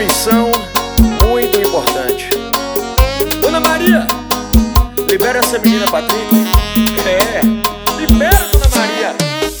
atenção muito importante. Dona Maria, libera essa menina Patrick. Libera, Dona Maria.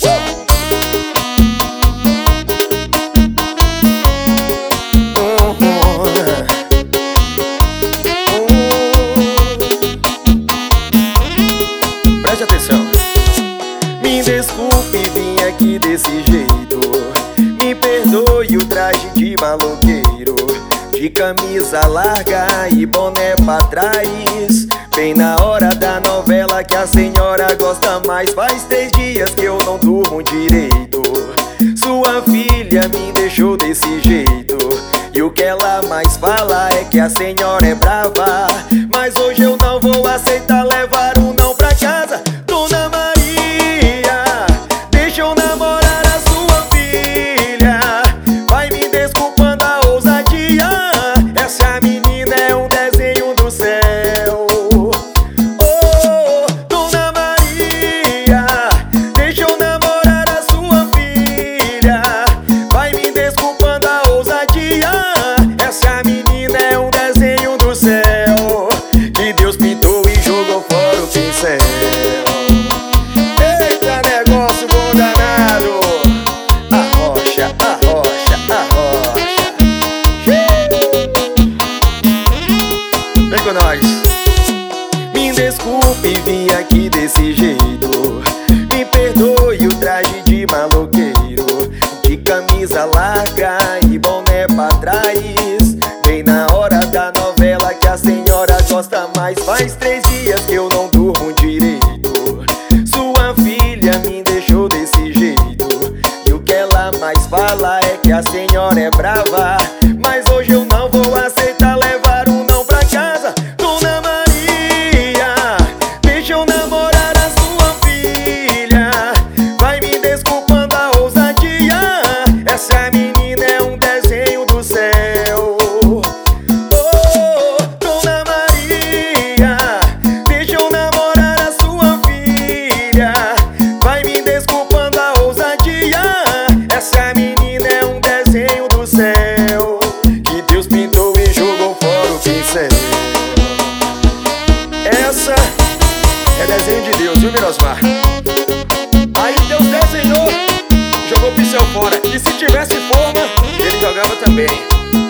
Preste atenção. Me desculpe, vim aqui desse jeito. Me perdoe o traje de maloqueiro, de camisa larga e boné pra trás, bem na hora da novela que a senhora gosta mais. Faz 3 dias que eu não durmo direito. Sua filha me deixou desse jeito, e o que ela mais fala é que a senhora é brava. Mas hoje eu não vou aceitar levar um não pra casa. Dona Maria, deixa eu namorar a sua filha. Vai me desculpando a ousadia. Essa menina é um desenho do céu. Oh, Dona Maria, deixa eu namorar a sua filha. Vai me desculpando a ousadia. Essa menina é um desenho do céu, que Deus pintou e jogou fora o pincel. Eita, negócio bom danado. Arrocha, arrocha, arrocha. Vem com nós. Me desculpe, vim aqui desse jeito. Me perdoe o traje de maloqueiro, de camisa larga e boné pra trás, bem na hora da novela que a senhora gosta mais. Faz 3 dias que eu não durmo direito. Sua filha me deixou desse jeito, e o que ela mais fala é que a senhora é brava. Mas hoje eu não vou aceitar levar um não pra casa. Dona Maria, deixa eu namorar a sua filha. Vai me desculpando a ousadia. Essa menina é um desenho do céu. Oh, Dona Maria, deixa eu namorar a sua filha. Vai me desculpando a ousadia. Essa menina é um desenho do céu, que Deus pintou e jogou fora o pincel. Essa é desenho de Deus, viu, Mirosmar? Aí Deus desenhou, jogou o pincel fora. E se tivesse forma, ele jogava também.